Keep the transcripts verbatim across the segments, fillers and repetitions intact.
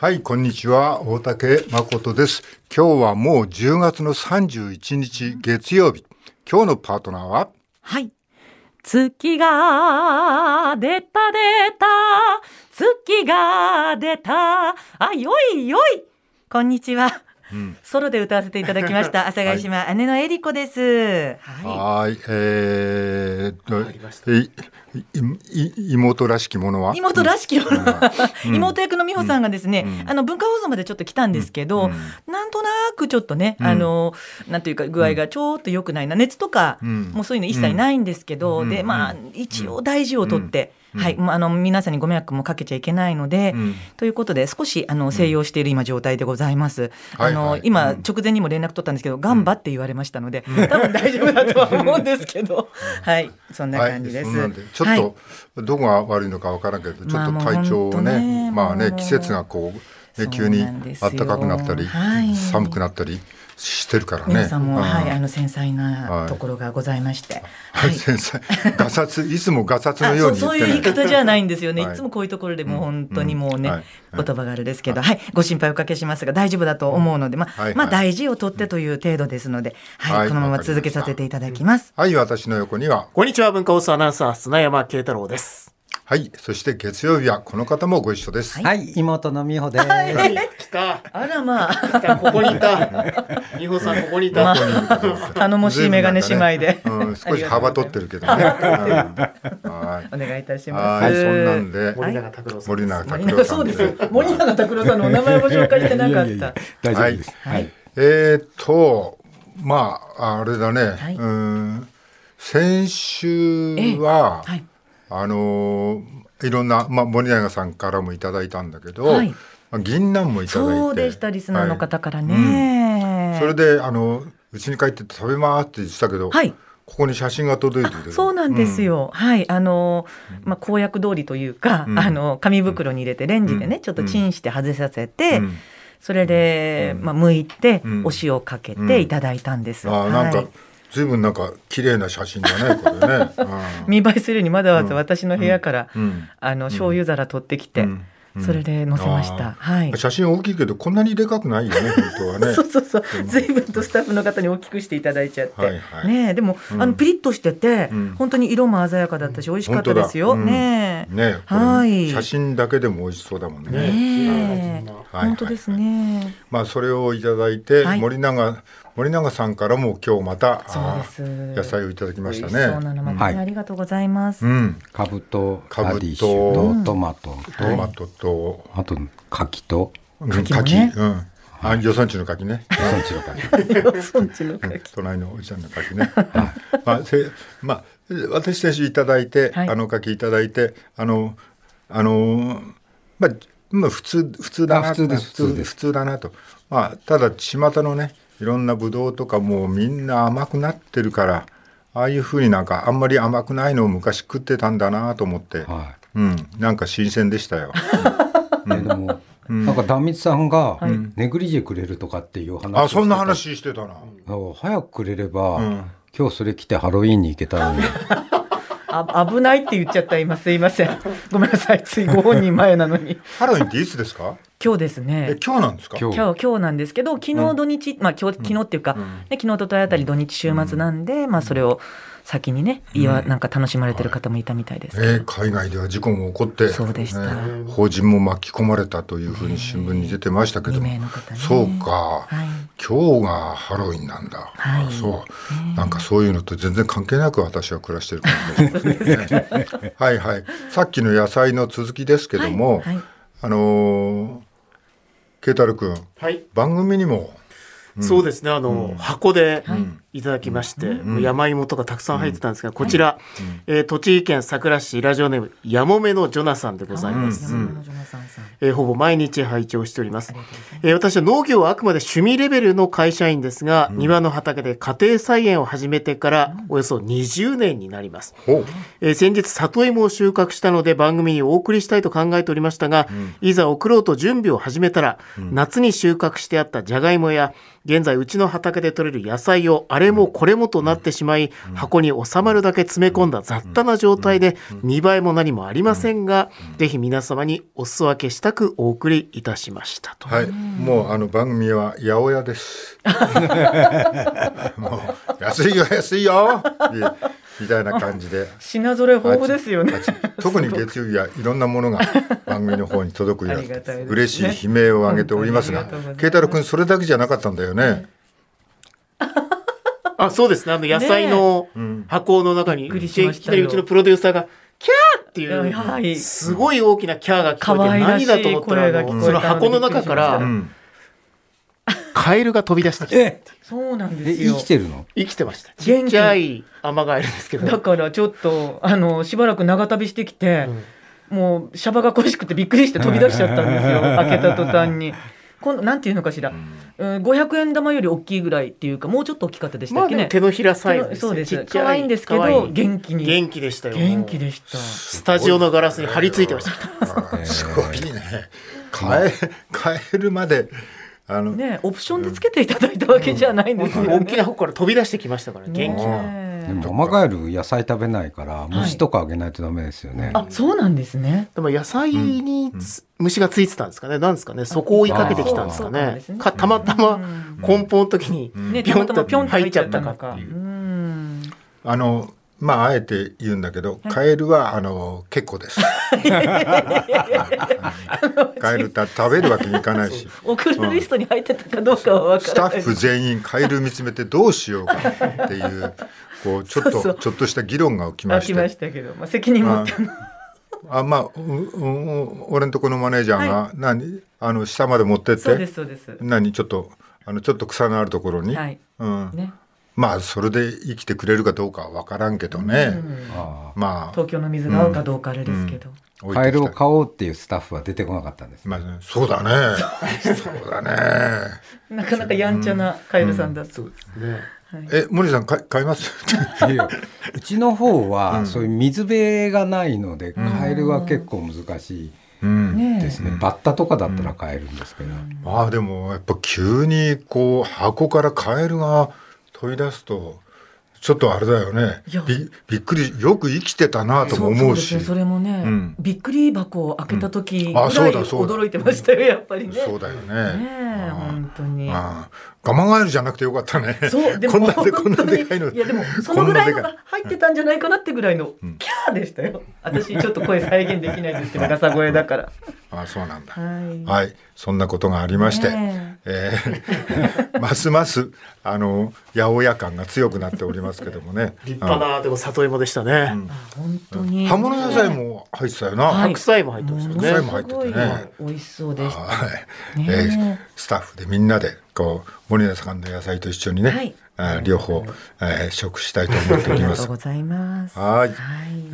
はい、こんにちは。大竹誠です。今日はもうじゅうがつのさんじゅういちにち月曜日。今日のパートナーは、 はい。月が出た出た、月が出た、あ、よいよい。こんにちは。うん、ソロで歌わせていただきました阿佐ヶ谷姉妹、はい、姉のえりこです。 はい、えー、っといい妹らしきものは妹らしきものは、うん、妹役の美穂さんがですね、うん、あの文化放送までちょっと来たんですけど、うん、なんとなくちょっとね、うん、あのなんというか具合がちょっと良くないな、熱とか、うん、もうそういうの一切ないんですけど、うん、でまあ一応大事をとって、うんはい、あの皆さんにご迷惑もかけちゃいけないので、うん、ということで少しあの静養している今状態でございます、うん、あの、はいはい、今、うん、直前にも連絡取ったんですけど、ガンバって言われましたので、うん、多分大丈夫だとは思うんですけどはいそんな感じです、はい、そんなんでちょっとどこが悪いのか分からんけど、ちょっと体調をね、まあね、季節がこう、ね、急に暖かくなったり、はい、寒くなったりしてるからね。 皆さんも、はい、あの繊細なところがございまして、 はいはい、繊細ガサツいつもガサツのように言って、ね、 そういう言い方じゃないんですよね、はい、いつもこういうところでもう本当にもうね、うんうんはい、言葉があれですけど、はいはい、ご心配おかけしますが大丈夫だと思うので、まあはいはいまあ、大事をとってという程度ですので、はいはい、このまま続けさせていただきます。 はい、私の横にはこんにちは、文化放送アナウンサー砂山慶太郎です。 はい、そして月曜日はこの方もご一緒です。 はい、妹の美穂です。 はい、来た。 あらまあ、 来た、ここにいた。美穂さんここにいた。まあ、頼もしいメガネ姉妹で、 ねうん、少し幅取ってるけどね。 はい、お願いいたします。 はい、そんなんで森永拓郎さん。 森永拓郎さん。 そうです。森永拓郎さんのお名前も紹介してなかった。いやいやいや大丈夫です。 はい。はい、 えー、っとまああれだね。はい、うん先週は。はいあのー、いろんな、まあ、森永さんからもいただいたんだけど、はいまあ、銀杏もいただいてそうでしたリスナーの方からね、 はいうん、それであのうちに帰って食べますって言ってたけど、はい、ここに写真が届いてる。 そうなんですよ、うん、はいあの、まあ、公約通りというか、うん、あの紙袋に入れてレンジでね、うん、ちょっとチンして外させて、うん、それで、まあ、剥いて、うん、お塩かけていただいたんです、 うん、あなんか、はいずいぶんなんか綺麗な写真だねこれね、うん、 見栄えするようにわざわざ私の部屋から、うん、あの醤油皿取ってきて、うんうん、それで載せました、はい、 写真大きいけどこんなにでかくないよね本当はねそうそうそうずいぶんとスタッフの方に大きくしていただいちゃって、はいはいね、でも、うん、あのピリッとしてて、うん、本当に色も鮮やかだったし美味しかったですよ、うん、ねえ、 ねはい、写真だけでも美味しそうだもんね、 ねはい、本当ですね、 まあ、それをいただいて、はい、森永森永さんからも今日また野菜をいただきましたね。 そうなの、まあ、ありがとうございます。 うん、かぶとラディッシュとトマトと、 トマトとあと柿と柿、ねうん、あよそんちの柿ね。 よそんちの柿。 よそんちの柿。 隣のおじさんの柿ね。まあせまあ私たちいただいて、はい、あの柿いただいてあのあのまあまあ普通普通だな普通です普通です普通だなとまあただ巷のね。いろんなブドウとかもうみんな甘くなってるからああいう風になんかあんまり甘くないのを昔食ってたんだなと思って、はいうん、なんか新鮮でしたよ、 うん、でも、うん、なんか壇蜜さんがネグリジェくれるとかっていう話をしてた、 あそんな話してたな、 早くくれれば、うん、今日それ着てハロウィーンに行けたのにあ危ないって言っちゃった今すいませんごめんなさいついご本人前なのにハロウィンっていつですか？ 今日ですね。 え今日なんですか？ 今日今日なんですけど昨日土日、うんまあ、今日昨日っていうか、うんね、昨日ととあたり土日週末なんで、うんまあ、それを先にね、うん、なんか楽しまれてる方もいたみたいですけど、 はいえー、海外では事故も起こってそうでした、 ね、法人も巻き込まれたというふうに新聞に出てましたけど、 にめいの方ね、 そうか、はい、今日がハロウィンなんだ、はい、そう、なんかそういうのと全然関係なく私は暮らしてる感じですねはいはいさっきの野菜の続きですけども、はいはい、あのー慶太郎君、はい、番組にも、 うん、そうですねあの、うん、箱でいただきまして、うん、山芋とかたくさん入ってたんですが、うん、こちら、うんえー、栃木県さくら市ラジオネームやもめのジョナサンでございます、うんえー、ほぼ毎日拝聴しております、えー、私は農業はあくまで趣味レベルの会社員ですが、うん、庭の畑で家庭菜園を始めてからおよそにじゅうねんになります、うんえー、先日里芋を収穫したので番組にお送りしたいと考えておりましたが、うん、いざ送ろうと準備を始めたら、うん、夏に収穫してあったじゃがいもや現在うちの畑で採れる野菜をあれれもこれもとなってしまい、箱に収まるだけ詰め込んだ雑多な状態で見栄えも何もありませんが、ぜひ皆様にお裾分けしたくお送りいたしましたと。 はい、もうあの番組は八百屋ですもう安いよ安いよみたいな感じで品揃え豊富ですよね。 特に月曜日はいろんなものが番組の方に届くように嬉しい悲鳴を上げておりますが、慶太郎君それだけじゃなかったんだよね。 あ、そうですね。あの野菜の箱の中に、いきなりうちのプロデューサーがキャーっていうすごい大きなキャーが聞こえて、何だと思ったら、その箱の中からカエルが飛び出してきて、 そうなんですよ。 生きてるの？ 生きてました。ちっちゃいアマガエルですけど。 だからちょっとあのしばらく長旅してきて、うん、もうシャバが恋しくてびっくりして飛び出しちゃったんですよ。開けた途端に。今度なんていうのかしら、うん、ごひゃくえん玉より大きいぐらいっていうか、もうちょっと大きかったでしたっけね。 まあ、手のひらサイズです。 そうです。可愛いんですけど元気に。 元気でしたよ。 元気でした。 スタジオのガラスに張り付いてました。 すごいね。カエカエルまで。 あのね、オプションでつけていただいたわけじゃないんですよね。 大きな方から飛び出してきましたから元気な。 でもアマガエル野菜食べないから虫とかあげないとダメですよね。 あ、そうなんですね。 でも野菜に虫がついてたんですかね。なんですかね。そこを追いかけてきたんですかね。かたまたま梱包の時にピョンと入っちゃったかっていう。 あの。まああえて言うんだけど、カエルはあの結構です。カエルた食べるわけにいかないし、 送るリストに入ってたかどうかは分からない。 スタッフ全員カエル見つめてどうしようかっていうこうちょっとそうそうちょっとした議論が起きまして。 起きましたけど、まあ、責任持ってああまあうう俺のとこのマネージャーが、はい、何あの下まで持ってって、 そうですそうです。 何ちょっとあのちょっと草のあるところに。はい、うんね。まあそれで生きてくれるかどうかは分からんけどね、うん、 まあ東京の水が合うかどうかあれですけど、 うんうん、カエルを飼おうっていうスタッフは出てこなかったんです、 まあ、そうだねそうだねなかなかやんちゃなカエルさんだそうですね、 はい、え森さん買いますいやうちの方はそういう水辺がないので、うん、カエルは結構難しいですね、うん、バッタとかだったら飼えるんですけど、うん、 まあでもやっぱ急にこう箱からカエルが飛び出すとちょっとあれだよね。 び, びっくりよく生きてたなとも思うし、 そう、そうですね、それもね、うん、びっくり箱を開けた時ぐらい驚いてましたよ、やっぱりね。 そうだよね。 ね本当にガマガエルじゃなくてよかったね。 そうでもこんなでこんなでかいの。 いやでもそのぐらいのが入ってたんじゃないかなってぐらいのキャーでしたよ。私ちょっと声再現できないですけどガサ声だから。 あそうなんだ、はい、はい、そんなことがありまして、ねえー、ますますあの八百屋感が強くなっておりますけどもね。 立派なでも里芋でしたね、うん、 本当に葉物野菜も入ってたよな、 はい、白菜も入ってましたね。 白菜も入っててね美味しそうでした、 はいねえー、スタッフでみんなでこう森田さんの野菜と一緒にね、はいあ両方、えー、食したいと思っております。 ありがとうございます。 はい、はい、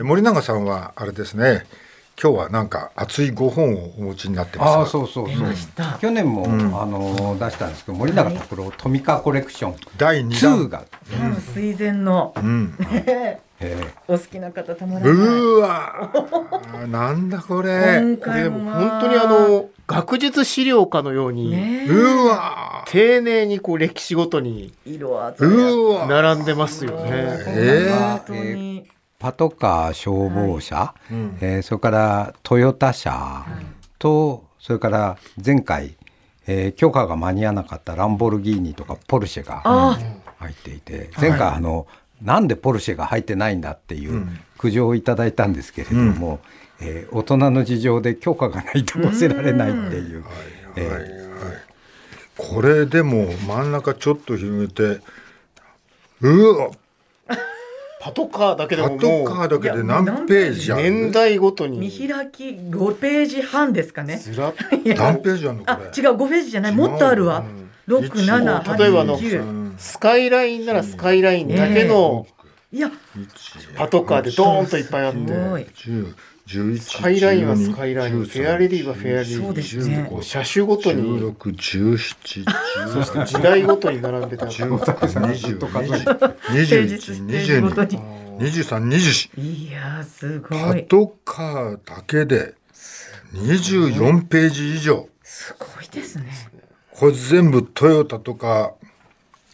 森永さんはあれですね、今日はなんか熱いご本をお持ちになってます。 あそうそうそう、去年も、うん、あの出したんですけど森永拓郎トミカコレクションだいにだんが、うん、水前の、うんえー、お好きな方たまらない。 うわなんだこれ。 これでも本当にあの学術資料家のように、ね、 うわ丁寧にこう歴史ごとに色鮮やかに並んでますよね。 えー、本当にパトカー消防車、はいうんえー、それからトヨタ車と、はい、それから前回、えー、許可が間に合わなかったランボルギーニとかポルシェが入っていて、前回あの、はい、なんでポルシェが入ってないんだっていう苦情をいただいたんですけれども、うんえー、大人の事情で許可がないと載せられないっていう、 はいはいはい、これでも真ん中ちょっと広げてうわパトカーだけでももうパトカーだけで何ページある？ 年代ごとに見開きごページはんですかね。 ずらっ何ページあるのこれ？ あ違うごページじゃない、もっとあるわ、うん、ろく、なな、はち、 例えばのスカイラインならスカイラインだけのいやパトカーでドーンといっぱいあってじゅういち、 スカイラインはスカイライン、フェアレディはフェアレディ、 そうですね、 車種ごとにじゅうろく、じゅうなな、じゅうそして時代ごとに並んでたじゅうろく、にじゅう、にじゅういち、にじゅうに、にじゅうさん、にじゅうよんいやすごいパトカーだけでにじゅうよんページ以上。 すごいですね。 これ全部トヨタとか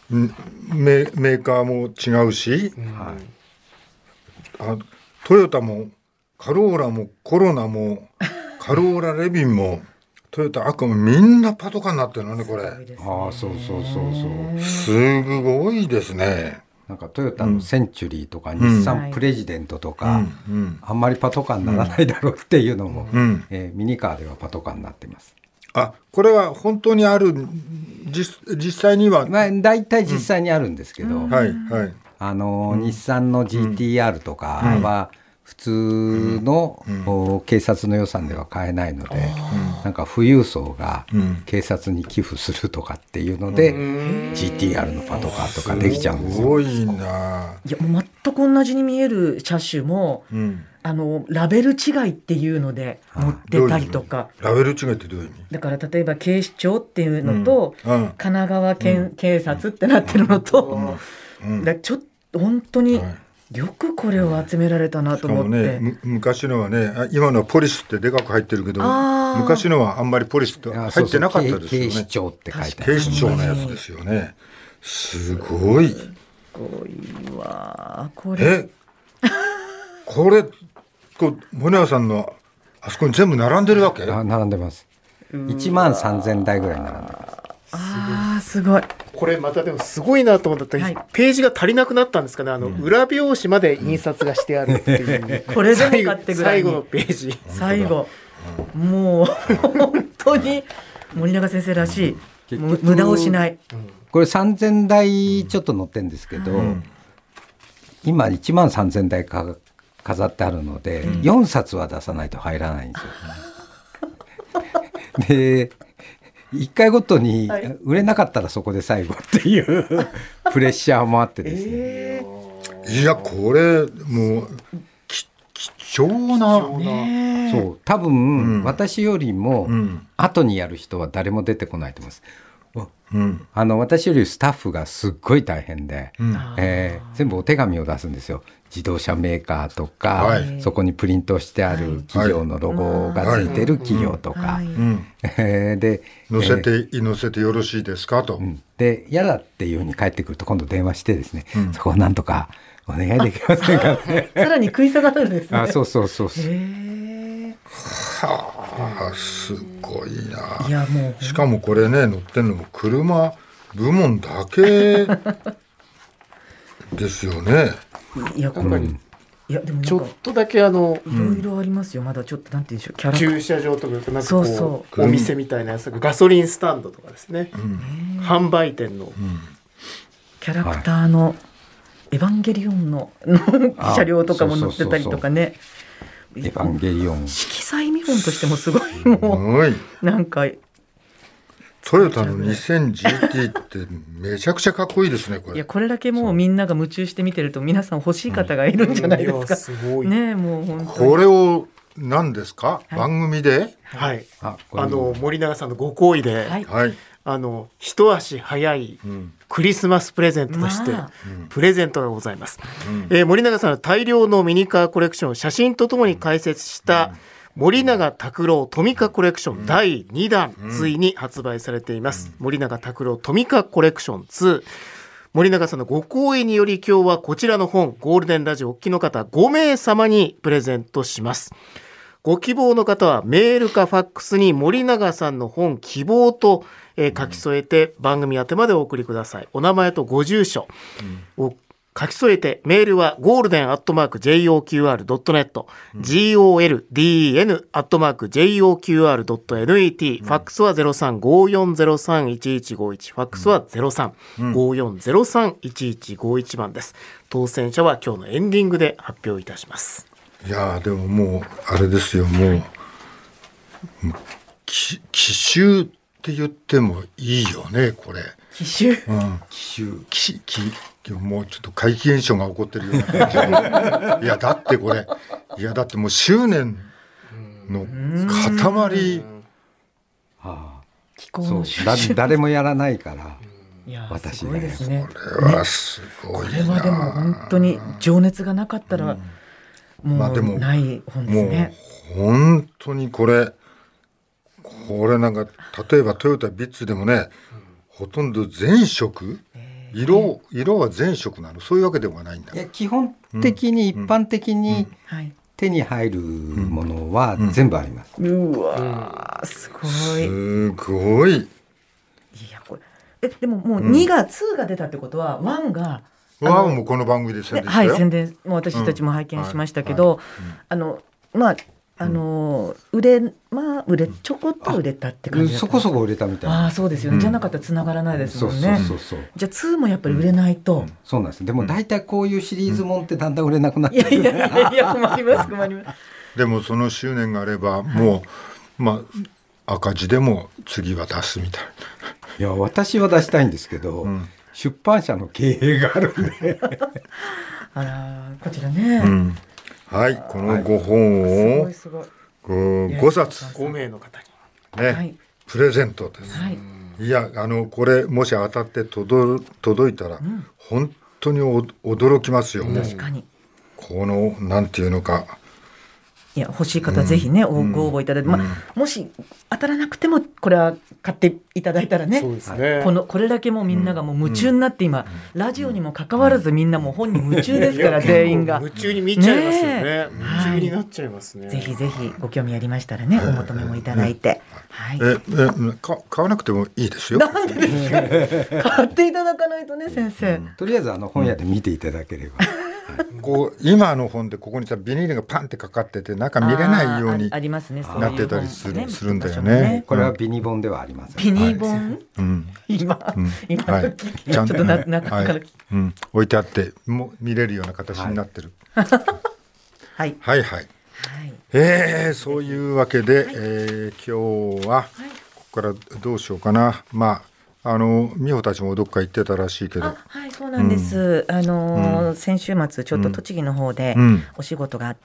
メ, メーカーも違うし、はい、あトヨタもカローラもコロナもカローラレビンもトヨタアクアもみんなパトカーになってるのねこれ。ああそうそうそうそうすごいですね。 なんかトヨタのセンチュリーとか、うん、日産プレジデントとか、うんうん、あんまりパトカーにならないだろうっていうのも、うんえー、ミニカーではパトカーになってます。 あこれは本当にある 実, 実際には、 まあ、大体実際にあるんですけど、 うんはいはい、 あの、うん、日産の ジーティーアール とかは普通の、うん、警察の予算では買えないので、うん、なんか富裕層が警察に寄付するとかっていうので、うん、ジーティーアール のパトカーとかできちゃうんですよ。 すごいな。 いやもう全く同じに見える車種も、うんあのラベル違いっていうので載ってたりとか。 ラベル違いってどういう意味？ だから例えば警視庁っていうのと、うん、神奈川県、うん、警察ってなってるのと、うん、だちょっと本当によくこれを集められたなと思って、 ね、昔のはね今のはポリスってでかく入ってるけど昔のはあんまりポリスって入ってなかったですよね。 警視庁って書いてある。 警視庁のやつですよね。すごいすごいわこれ。 えこれこう森永さんのあそこに全部並んでるわけ？ あ並んでます。いちまんさんぜんだいぐらい並んでます。 あーすごい。 これまたでもすごいなと思ったら、はい、ページが足りなくなったんですかね。あの、うん、裏表紙まで印刷がしてあるっていう、 これでもかってぐらい最後のページ最後、うん、もう本当に森永先生らしい、うん、無駄をしない、うん、 これさんぜんだいちょっと載ってるんですけど、うん、今いちまんさんぜんだいか飾ってあるので、うん、よんさつは出さないと入らないんですよ。でいっかいごとに売れなかったらそこで最後っていうプレッシャーもあってですね、えー、いやこれもう貴重な、 ね、そう多分、うん、私よりも後にやる人は誰も出てこないと思います。うん、あの私よりスタッフがすっごい大変で、うんえー、全部お手紙を出すんですよ。自動車メーカーとか、はい、そこにプリントしてある企業のロゴがついてる企業とか、はいうんえー、で載せて、えー、載せてよろしいですかと、うん、 で嫌だっていうふうに返ってくると今度電話してですね、うん、そこをなんとかお願いできませんかね。 さらに食い下がるんですね。 あそうそうそうそう。 はあすごいな。 いやもうしかもこれね乗ってるのも車部門だけですよね。 いやなんかに、うん、いやでもちょっとだけあのいろいろありますよ。まだちょっとなんていうんでしょうキャラ駐車場とかなんかこうそうそうお店みたいなやつ、ガソリンスタンドとかですね、うん、販売店の、うん、 キャラクターの、はい、エヴァンゲリオンの車両とかも載ってたりとかね。 エヴァンゲリオン色彩見本としてもすごいもうなんかトヨタの にせんジーティー ってめちゃくちゃかっこいいですねこれ。 いやこれだけもうみんなが夢中して見てると皆さん欲しい方がいるんじゃないですか、うん、すごいね。もう本当にこれを何ですか、はい、番組で、 はい、ああの森永さんのご厚意で、はいはい、あの一足早いクリスマスプレゼントとして、まあ、プレゼントがございます、うんえー、森永さんの大量のミニカーコレクション写真とともに解説した森永卓郎トミカコレクションだいにだん、うん、ついに発売されています、うん、森永卓郎トミカコレクションツー。森永さんのご厚意により今日はこちらの本ゴールデンラジオお聞きの方ごめいさまにプレゼントします。ご希望の方はメールかファックスに森永さんの本希望と、えー、書き添えて番組宛てまでお送りください。お名前とご住所を書き添えて、メールはゴールデンアットマーク ジェイオーキューアールドットネット、うん、ゴールデン アットマーク ジェイオーキューアールドットネット、ファックスは ゼロさん ごーよんゼロさん いちいちごいち、ファックスは ゼロさん ごーよんゼロさん いちいちごいち 番です。当選者は今日のエンディングで発表いたします。 いやでももうあれですよ、もう奇襲って言ってもいいよねこれ。 奇襲、 うん、奇襲奇奇もうちょっと怪奇現象が起こってるような感じ。いやだってこれいやだってもう執念の塊。 はあ、そうだ誰もやらないからいや私すごいですね。 これはすごいな。 これはでも本当に情熱がなかったら、うん、もうない本ですね。 もう本当にこれこれなんか例えばトヨタビッツでもね、ほとんど全色色色は全色なの？そういうわけではないんだ。 いや基本的に一般的に手に入るものは全部あります。 うんうん、うわすごいすごい。 いやこれえでももうにがツーが出たってことはワンがワンもこの番組で宣伝したよ。 はい宣伝もう私たちも拝見しましたけど、あのまああの売れまあ売れちょこっと売れたって感じだった。 そこそこ売れたみたいな。 ああそうですよね、うん、じゃなかったら繋がらないですもんね。 そうそうそうそう。 じゃあツーもやっぱり売れないと、うん、 そうなんです。でも大体こういうシリーズもんってだんだん売れなくなってくる、 いやいやいやいや困ります困ります。 でもその執念があればもう、はい、まあ赤字でも次は出すみたいな。 いや私は出したいんですけど、うん、出版社の経営があるんであらこちらね、うん、 はいこのご本を、はい、すごいすごいごさつごめいの方に、ねはい、プレゼントです、はい、いやあのこれもし当たって届届いたら、うん、本当にお驚きますよ、うん、 確かにこのなんていうのかいや欲しい方はぜひね、うん、ご応募いただいて、うんまあ、もし当たらなくてもこれは買っていただいたらね、そうですねこのこれだけもうみんながもう夢中になって今、うん、ラジオにもかかわらずみんなもう本に夢中ですから全員が夢中に見ちゃいますよね、ね夢中になっちゃいますね、 はい、ぜひぜひご興味ありましたらねお求めもいただいて、はい、 ええか買わなくてもいいですよ。 なんでですか買っていただかないとね先生、うん、 とりあえずあの本屋で見ていただければ、 うん、こう今の本でここにさビニールがパンってかかってて中見れないようになってたりする、するんだよね。 これはビニ本ではありません。 ビニ本、うん、今、うん、今、はい、ちゃんとな中から、はいうん、置いてあっても見れるような形になってる。はい、はい、はいはい。えー、そういうわけで、はいえー、今日は、はい、ここからどうしようかな。まああの美穂たちもどっか行ってたらしいけど、 はいそうなんです、うん、あの、うん、先週末ちょっと栃木の方でお仕事があって、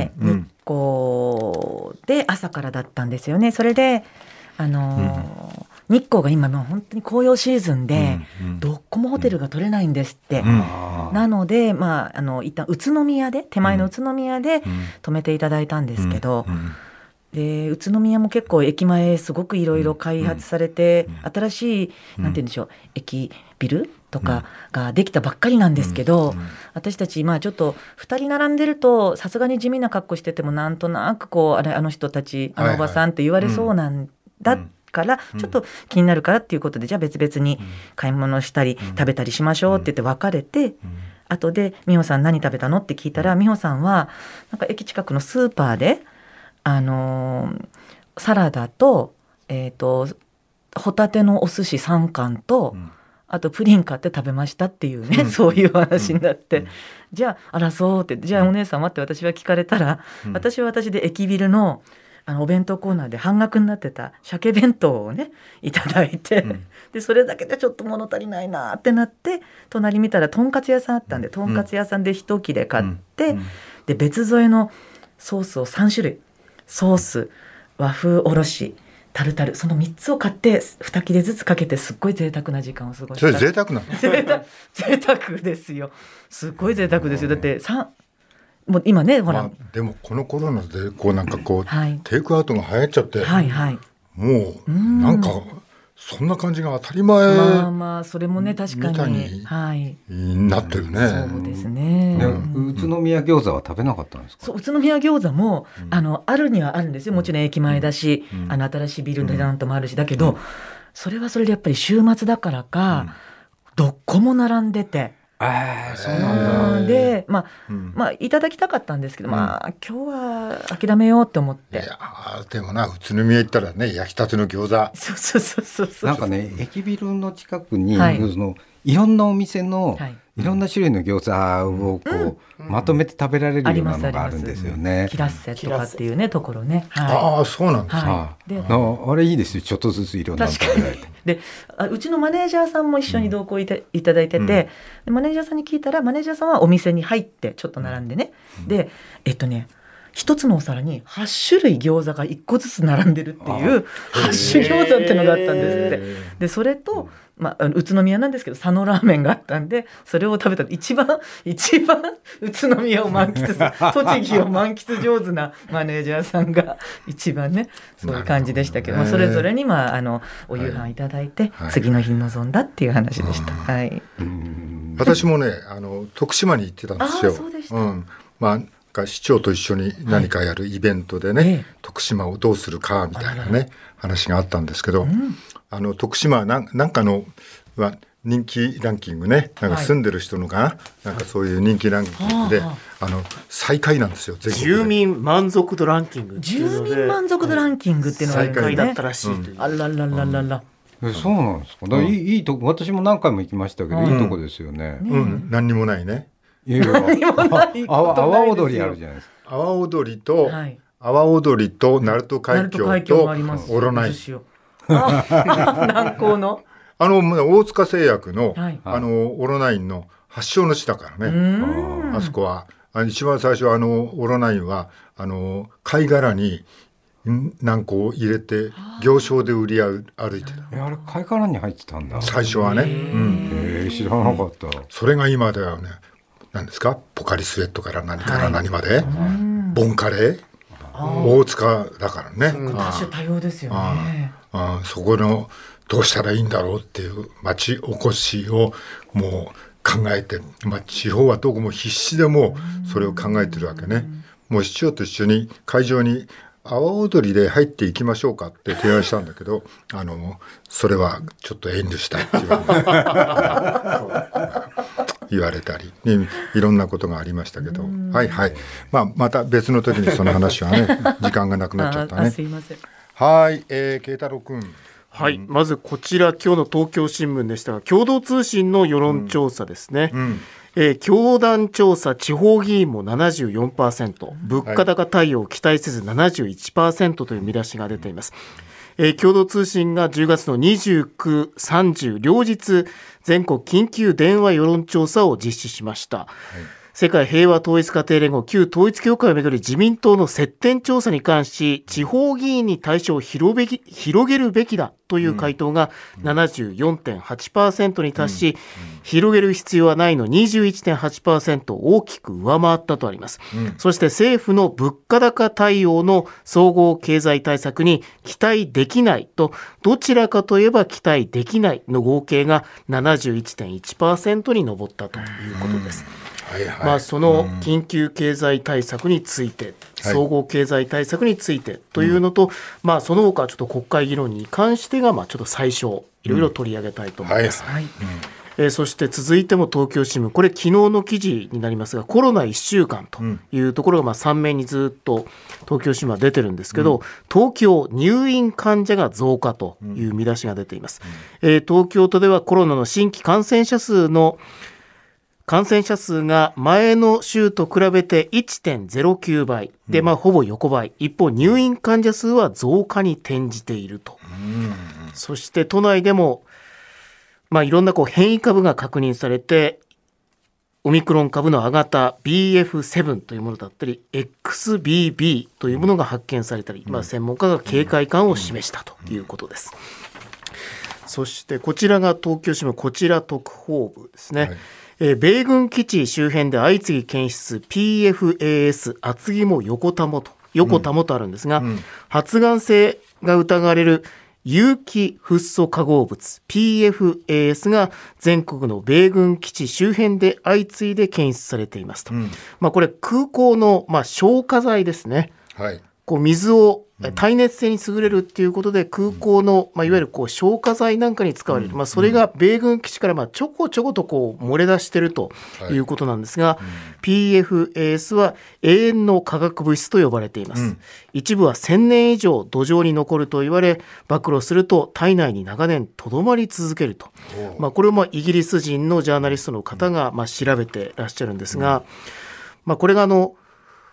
うん、日光で朝からだったんですよね。それであの、うん、日光が今もう本当に紅葉シーズンで、うんうん、どこもホテルが取れないんですって、うん、なので、まあ、あの一旦宇都宮で手前の宇都宮で泊めていただいたんですけど、うんうんで宇都宮も結構駅前すごくいろいろ開発されて、うん、新しいなんて言うんでしょう駅ビルとかができたばっかりなんですけど、うんうん、私たちまあちょっとふたり並んでるとさすがに地味な格好しててもなんとなくこうあれあの人たちあのおばさんって言われそうなんだから、ちょっと気になるからっていうことでじゃあ別々に買い物したり食べたりしましょうって言って別れて、後で美穂さん何食べたのって聞いたら美穂さんはなんか駅近くのスーパーであのー、サラダと、えーと、ホタテのお寿司さんかんと、うん、あとプリン買って食べましたっていうね、うん、そういう話になって、うん、じゃああらそうってじゃあお姉さんはって私は聞かれたら、うん、私は私で駅ビルの、あのお弁当コーナーで半額になってた鮭弁当をねいただいて、うん、でそれだけでちょっと物足りないなってなって隣見たらとんかつ屋さんあったんで、とんかつ屋さんで一切れ買って、うん、で別添えのソースをさんしゅるいソース、和風おろし、タルタルそのみっつを買ってに切れずつかけてすっごい贅沢な時間を過ごした。 それ贅沢なの？ 贅沢、贅沢ですよ。すっごい贅沢ですよ。だってさんもう今ねほら、まあ、 でもこのコロナでこうなんかこう、はい、テイクアウトが流行っちゃって、 はいはい、 もうなんかそんな感じが当たり前まあまあそれもね確かにはいなってるね。 そうですね。 宇都宮餃子は食べなかったんですか？ そう宇都宮餃子も、うん、あのあるにはあるんですよ。もちろん駅前だし、うん、あの新しいビルのテナントもあるしだけど、うん、それはそれでやっぱり週末だからか、うん、どこも並んでて。 ああ、そうなんだ。 で、まあ、うん、まあいただきたかったんですけど、うん、まあ今日は諦めようと思って。いやでもな宇都宮行ったらね焼きたての餃子。 そうそうそうそうそう。 なんかね駅ビルの近くに、はい、そのいろんなお店の、はい、いろんな種類の餃子をこう、うん、まとめて食べられるようなのがあるんですよね。 キラッセとかっていうねところね。 はい、ああそうなんですか。 はい、であ, あれいいですよちょっとずついろんなの食べられて。 でうちのマネージャーさんも一緒に同行いた、うん、いただいてて、うん、でマネージャーさんに聞いたらマネージャーさんはお店に入ってちょっと並んでね、うん、でえっとね一つのお皿にはち種類餃子がいっこずつ並んでるっていうはち種餃子っていうのがあったんですって。でそれと、まあ、宇都宮なんですけど佐野ラーメンがあったんで、それを食べたら一番一番宇都宮を満喫する栃木を満喫上手なマネージャーさんが一番ね、そういう感じでしたけど、まあ、それぞれに、まあ、あのお夕飯いただいて、はい、次の日に臨んだっていう話でした、はい、 私もねあの徳島に行ってたんですよ。 あ、そうでした、 うん、まあ市長と一緒に何かやるイベントでね、はい、徳島をどうするかみたいなね話があったんですけど、うん、あの徳島なんなんかのは人気ランキングね、なんか住んでる人のかな、はい、なんかそういう人気ランキングで、はい、あの最下位なんですよ。全国で住民満足度ランキングっていうので、 住民満足度ランキングっていうのが最下位だったらしいという、 うん、あららららら、 うん、そうなんですか。だからいい、いいとこ、私も何回も行きましたけど、うん、いいとこですよね。 うん、うん、何にもないね。 いやいや何にもない阿波踊りあるじゃないですか。 阿波踊りと、はい、阿波踊りと鳴門海峡とオロナイン、 南高のあの大塚製薬の、はい、あのオロナインの発祥の地だからね。あそこは一番最初あのオロナインはあの貝殻に軟膏を入れて行商で売り歩いてた。 あれ貝殻に入ってたんだ最初はね。 うん、へ知らなかった、うん、 それが今ではね、何ですか、ポカリスエットから何から何まで、はい、ボンカレー、大塚だからね。 多種多様ですよね。 ああそこのどうしたらいいんだろうっていう町おこしをもう考えて、まあ、地方はどこも必死でもそれを考えてるわけね。もう市長と一緒に会場に阿波踊りで入っていきましょうかって提案したんだけど、あのそれはちょっと遠慮したいって言われ言われたり、ね、いろんなことがありましたけど、はいはい、まあ、また別の時にその話はね時間がなくなっちゃったね。 すいません。 はい、えー、慶太郎くん。 はい、うん、まずこちら今日の東京新聞でしたが、共同通信の世論調査ですね、うんうんえー、教団調査地方議員も ななじゅうよんパーセント、 物価高対応を期待せず ななじゅういちパーセント という見出しが出ています。えー、共同通信がじゅうがつのにじゅうく、さんじゅう両日全国緊急電話世論調査を実施しました、はい。世界平和統一家庭連合旧統一教会をめぐる自民党の接点調査に関し、地方議員に対象を広べき広げるべきだという回答が ななじゅうよんてんはちパーセント に達し、広げる必要はないの にじゅういちてんはちパーセント を大きく上回ったとあります、うん、そして政府の物価高対応の総合経済対策に期待できないと、どちらかといえば期待できないの合計が ななじゅういちてんいちパーセント に上ったということです、うんはいはいまあ、その緊急経済対策について、うん、総合経済対策についてというのと、はいまあ、その他ちょっと国会議論に関してがまあちょっと最初いろいろ取り上げたいと思います、うんはいはいうんえー、そして続いても東京新聞、これ昨日の記事になりますが、コロナいっしゅうかんというところがまあさん面にずっと東京新聞は出てるんですけど、うん、東京入院患者が増加という見出しが出ています、うんえー、東京都ではコロナの新規感染者数の感染者数が前の週と比べて いってんゼロきゅうばいで、まあ、ほぼ横ばい。一方入院患者数は増加に転じていると、うん、そして都内でも、まあ、いろんなこう変異株が確認されて、オミクロン株の亜型 ビーエフセブン というものだったり エックスビービー というものが発見されたり、まあ、専門家が警戒感を示したということです。そしてこちらが東京新聞、こちら特報部ですね、はいえー、米軍基地周辺で相次ぎ検出 ピーエフエーエス 厚肝横たもと横たもとあるんですが、うんうん、発がん性が疑われる有機フッ素化合物 ピーエフエーエス が全国の米軍基地周辺で相次いで検出されていますと、うんまあ、これ空港の、まあ、消火剤ですね、はい、こう水を耐熱性に優れるっていうことで空港の、まあ、いわゆるこう消火剤なんかに使われる、まあ、それが米軍基地からまあちょこちょことこう漏れ出しているということなんですが、はいうん、ピーエフエーエス は永遠の化学物質と呼ばれています、うん、一部はせんねん以上土壌に残ると言われ、暴露すると体内に長年とどまり続けると、まあ、これをまあイギリス人のジャーナリストの方がまあ調べてらっしゃるんですが、うんまあ、これがあの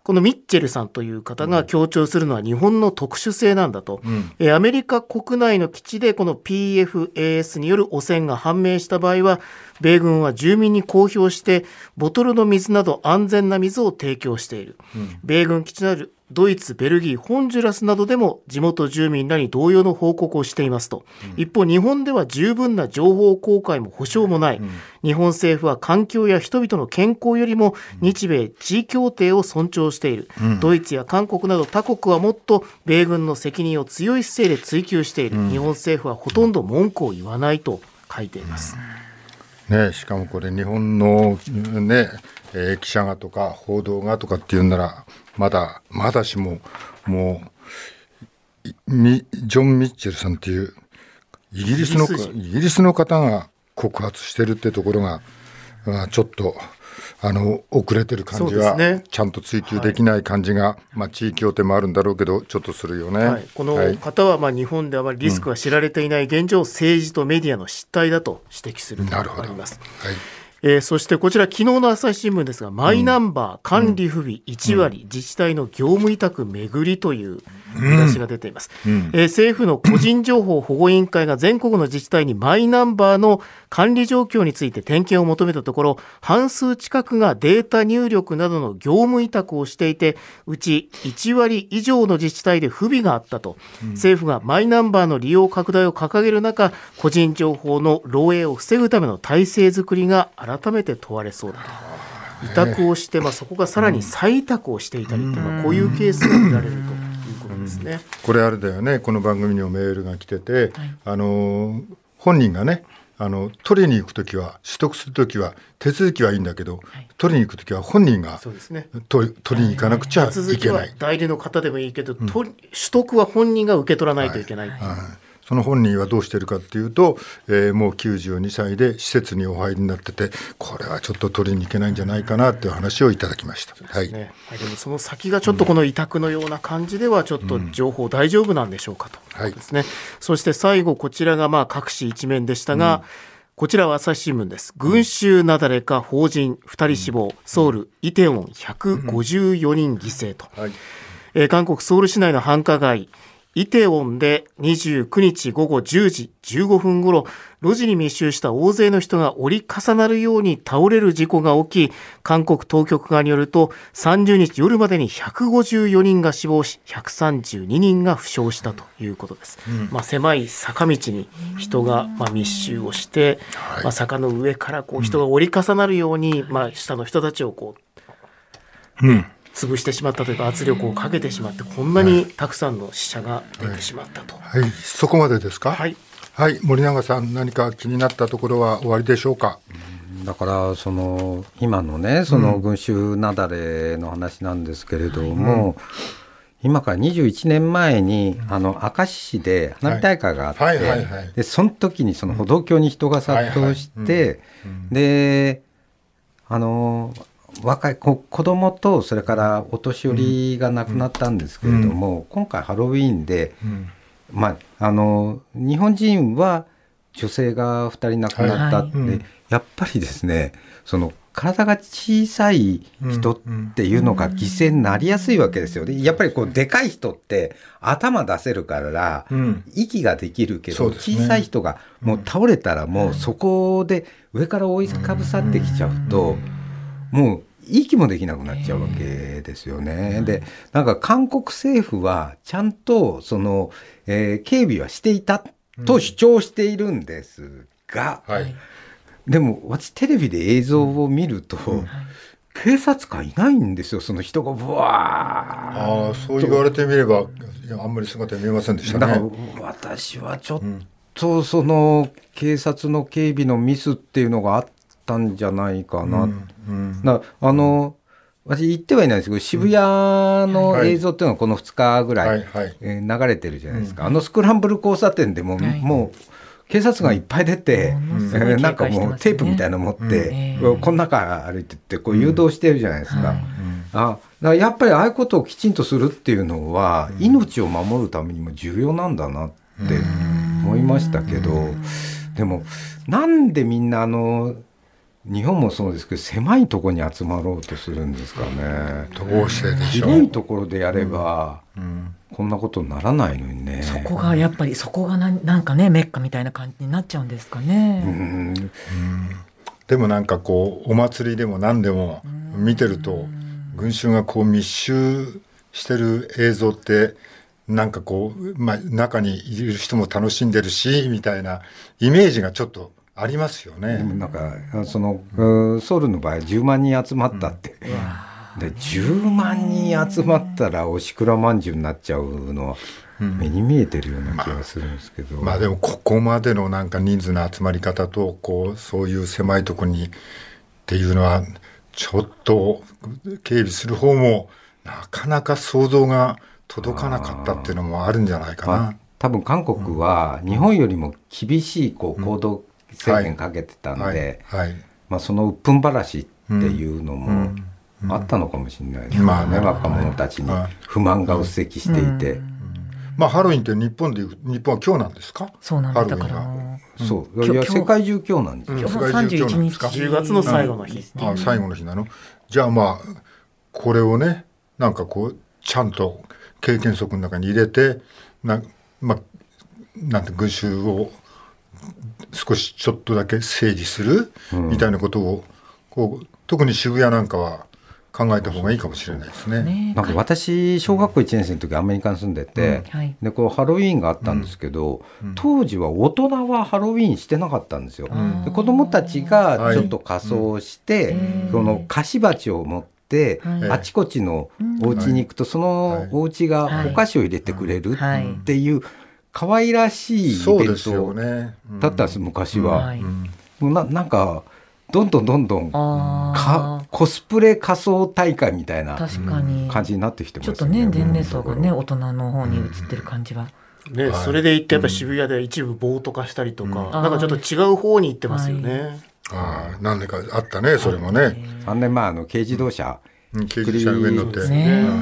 このミッチェルさんという方が強調するのは日本の特殊性なんだと、うん、えアメリカ国内の基地でこの ピーエフエーエス による汚染が判明した場合は米軍は住民に公表してボトルの水など安全な水を提供している、うん、米軍基地のあるドイツ、ベルギー、ホンジュラスなどでも地元住民らに同様の報告をしていますと、うん、一方日本では十分な情報公開も保証もない、うん、日本政府は環境や人々の健康よりも日米地位協定を尊重している、うん、ドイツや韓国など他国はもっと米軍の責任を強い姿勢で追及している、うん、日本政府はほとんど文句を言わないと書いています、 うんね、しかもこれ日本の、ねえー、記者がとか報道がとかっていうんならまだまだしももうジョン・ミッチェルさんっていうイギリスのイギリスの方が告発してるってところが、まあ、ちょっとあの遅れてる感じは、ね、ちゃんと追及できない感じが、はいまあ、地位協定もあるんだろうけどちょっとするよね、はい、 この方はまあ日本ではリスクが知られていない現状を政治とメディアの失態だと指摘するとあります。はいえー、そしてこちら昨日の朝日新聞ですがマイナンバー管理不備いち割、うん、自治体の業務委託めぐりという見出しが出ています、うんうんえー、政府の個人情報保護委員会が全国の自治体にマイナンバーの管理状況について点検を求めたところ半数近くがデータ入力などの業務委託をしていてうちいち割以上の自治体で不備があったと、うん、政府がマイナンバーの利用拡大を掲げる中個人情報の漏洩を防ぐための体制づくりが改めて問われそうだと委託をして、まあ、そこがさらに再委託をしていたりと、まあ、こういうケースが見られるということですね、うん、 これあれだよねこの番組にもメールが来てて、はい、あの本人がねあの取りに行くときは取得するときは手続きはいいんだけど、はい、取りに行くときは本人が、ね、取, 取りに行かなくちゃいけない、手続きは代理の方でもいいけど、うん、取得は本人が受け取らないといけない、はいはいその本人はどうしているかというと、えー、もうきゅうじゅうにさいで施設にお入りになっててこれはちょっと取りに行けないんじゃないかなという話をいただきました。 そうですねはい、でもその先がちょっとこの委託のような感じではちょっと情報大丈夫なんでしょうかと、うんですねはい、そして最後こちらがまあ各紙一面でしたが、うん、こちらは朝日新聞です。群衆雪崩か邦人ふたり死亡、ソウルイテウォンひゃくごじゅうよにん犠牲と、はいえー、韓国ソウル市内の繁華街イテウォンでにじゅうくにちごごじゅうじじゅうごふんごろ路地に密集した大勢の人が折り重なるように倒れる事故が起き韓国当局側によるとさんじゅうにち夜までにひゃくごじゅうよにんが死亡しひゃくさんじゅうににんが負傷したということです、うんまあ、狭い坂道に人がまあ密集をして、はいまあ、坂の上からこう人が折り重なるように、まあ、下の人たちをこう、うん潰してしまったというか圧力をかけてしまってこんなにたくさんの死者が出てしまったと、 はいはい、そこまでですか。はい、はい、森永さん何か気になったところは終わりでしょうか。 だからその今のねその群衆雪崩の話なんですけれども、うん、今からにじゅういちねんまえにあの明石市で花火大会があってでその時にその歩道橋に人が殺到してであの若い子供とそれからお年寄りが亡くなったんですけれども、うん、今回ハロウィーンで、うんまあ、あの日本人は女性がふたり亡くなったって、はい、やっぱりですねその体が小さい人っていうのが犠牲になりやすいわけですよ。でやっぱりこうでかい人って頭出せるから、うん、息ができるけど、ね、小さい人がもう倒れたらもうそこで上から覆いかぶさってきちゃうと、うん、もう息もできなくなっちゃうわけですよね。でなんか韓国政府はちゃんとその、えー、警備はしていたと主張しているんですが、うんはい、でも私テレビで映像を見ると、うん、警察官いないんですよ。その人がブワーあそう言われてみればいやあんまり姿見えませんでしたね。 だから私はちょっとその警察の警備のミスっていうのがあったんじゃないかな、うんうん、だあの私言ってはいないんですけど渋谷の映像っていうのはこのふつかぐらい、はいえー、流れてるじゃないですか、うん、あのスクランブル交差点でも、はい、もう警察がいっぱい出て、うんえー、なんかもうテープみたいなの持って、うん、この中歩いてってこう誘導してるじゃないですか、うんはい、あだからやっぱりああいうことをきちんとするっていうのは、うん、命を守るためにも重要なんだなって思いましたけど、うん、でもなんでみんなあの日本もそうですけど狭いところに集まろうとするんですかね。 どうしてでしょう。 広いところでやれば、うんうん、こんなことにならないのにね。 そこがやっぱりそこが な, なんかねメッカみたいな感じになっちゃうんですかね。うん、うん、 でもなんかこうお祭りでも何でも見てると群衆がこう密集してる映像ってなんかこう、まあ、中にいる人も楽しんでるしみたいなイメージがちょっとありますよね。 でもなんかその、うん、ソウルの場合じゅうまんにん集まったって、うん、でじゅうまんにん集まったらおしくらまんじゅうになっちゃうのは目に見えてるような気がするんですけど、 まあ、まあでもここまでのなんか人数の集まり方とこうそういう狭いところにっていうのはちょっと警備する方もなかなか想像が届かなかったっていうのもあるんじゃないかな。まあ、 多分韓国は日本よりも厳しいこう行動制限かけてたんで、はいはいはい、まあ、その鬱憤晴らしっていうのもあったのかもしれないですね、まあね、若者たちに不満がうっせきしていて、うんうん、 まあ、ハロウィンって日本でいう日本は今日なんですか。 そうなんです。だからそういや世界中今日なんですよ。 今日さんじゅういちにちじゅうがつの最後の日、 うん、あ最後の日なの。じゃあまあこれをねなんかこうちゃんと経験則の中に入れてな、まあ、なんて群衆を少しちょっとだけ整理するみたいなことを、うん、こう特に渋谷なんかは考えた方がいいかもしれないですね。ね、 なんか私小学校いちねん生の時アメリカに住んでて、うん、でこうハロウィーンがあったんですけど、うん、当時は大人はハロウィーンしてなかったんですよ、うん、で子どもたちがちょっと仮装して、はい、その菓子鉢を持ってで、はい、あちこちのお家に行くと、はい、そのお家がお菓子を入れてくれるっていう可愛らしいイベントだったんです、昔は、はい、な, なんかどんどんどんどんかコスプレ仮装大会みたいな感じになってきてますよね。 ちょっとね年齢層がね大人の方に移ってる感じは、 ね、それでいってやっぱ渋谷で一部暴徒化したりとか、うん、なんかちょっと違う方に行ってますよね、はい、 あ何年かあったねそれもね。 さんねんまえあの軽自動車、 うん、軽自動車の上に乗って、ね、うん、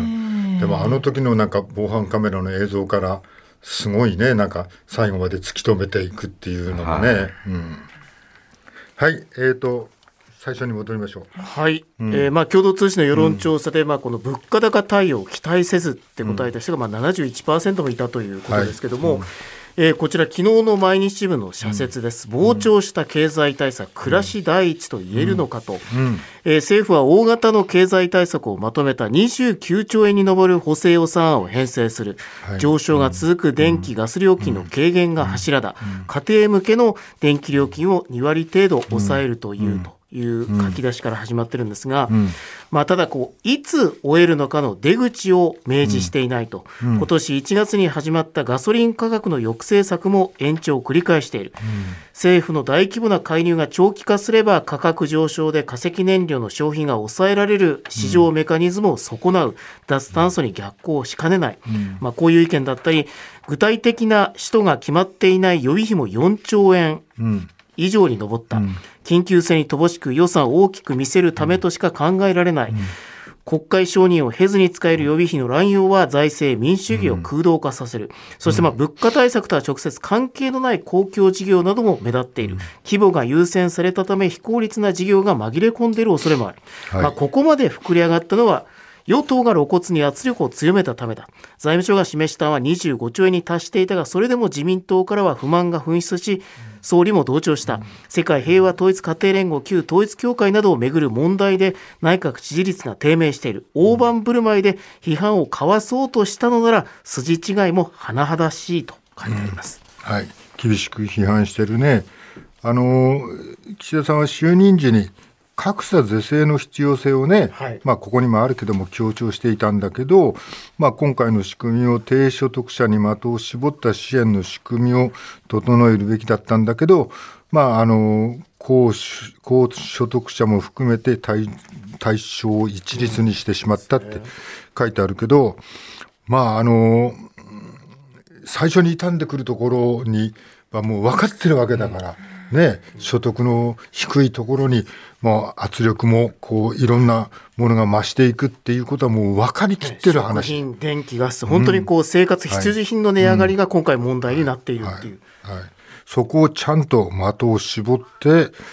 でもあの時のなんか防犯カメラの映像からすごいねなんか最後まで突き止めていくっていうのもね、はい、うん、はい、えーと最初に戻りましょう。 はい、うん、えーまあ、共同通信の世論調査で、うん、まあ、この物価高対応を期待せずって答えた人がまあ ななじゅういちパーセント もいたということですけども、はい、うん、えー、こちら昨日の毎日新聞の社説です。膨張した経済対策、暮らし第一と言えるのかと、うんうん、えー、政府は大型の経済対策をまとめたにじゅうきゅうちょうえんに上る補正予算案を編成する、はい、上昇が続く電気・ガス料金の軽減が柱だ、うん、家庭向けの電気料金をにわり程度抑えるというという書き出しから始まってるんですが、うん、まあ、ただこういつ終えるのかの出口を明示していないと、うん、今年いちがつに始まったガソリン価格の抑制策も延長を繰り返している、うん、政府の大規模な介入が長期化すれば価格上昇で化石燃料の消費が抑えられる市場メカニズムを損なう、うん、脱炭素に逆行しかねない、うん、まあ、こういう意見だったり具体的な使途が決まっていない予備費もよんちょうえん以上に上った、うん、緊急性に乏しく予算を大きく見せるためとしか考えられない、うん、国会承認を経ずに使える予備費の乱用は財政民主主義を空洞化させる、うん、そしてまあ物価対策とは直接関係のない公共事業なども目立っている、うん、規模が優先されたため非効率な事業が紛れ込んでいる恐れもある、はい、まあ、ここまで膨れ上がったのは与党が露骨に圧力を強めたためだ。財務省が示した案はにじゅうごちょうえんに達していたが、それでも自民党からは不満が噴出し、総理も同調した。世界平和統一家庭連合旧統一教会などをめぐる問題で内閣支持率が低迷している。大盤振る舞いで批判をかわそうとしたのなら筋違いも甚だしいと書いてあります、 うん、はい、厳しく批判してるね。あの岸田さんは就任時に格差是正の必要性をね、はい、まあ、ここにもあるけども強調していたんだけど、まあ、今回の仕組みを低所得者に的を絞った支援の仕組みを整えるべきだったんだけど、まあ、あの 高, 高所得者も含めて 対, 対象を一律にしてしまったって書いてあるけど、まあ、あの最初に傷んでくるところにはもう分かってるわけだから、ね、所得の低いところにもう圧力もこういろんなものが増していくっていうことはもう分かりきってる話。 食品、電気、ガス、本当にこう生活必需品の値上がりが今回問題になっているっていう、 はいはいはい、そこをちゃんと的を絞って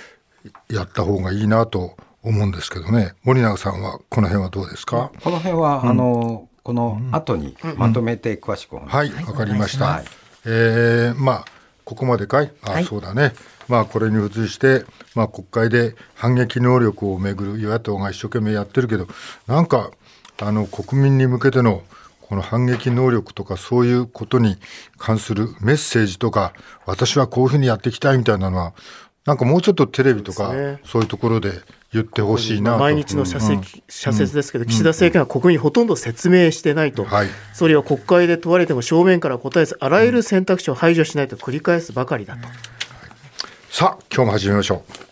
やった方がいいなと思うんですけどね。森永さんはこの辺はどうですか？ この辺は、うん、あのこの後にまとめて詳しくお願いします。はい、わかりました。はい、えー、まあここまでかい？あ、はい、そうだね。まあこれに付随して、まあ、国会で反撃能力をめぐる与野党が一生懸命やってるけど、なんかあの国民に向けてのこの反撃能力とかそういうことに関するメッセージとか、私はこういうふうにやっていきたいみたいなのは、なんかもうちょっとテレビとか そうですね、そういうところで言ってほしいなと。 毎日の社説、うん、社説ですけど、うん、岸田政権は国民にほとんど説明してないと、うん、はい、総理は国会で問われても正面から答えず、あらゆる選択肢を排除しないと繰り返すばかりだと、うん、 さあ今日も始めましょう。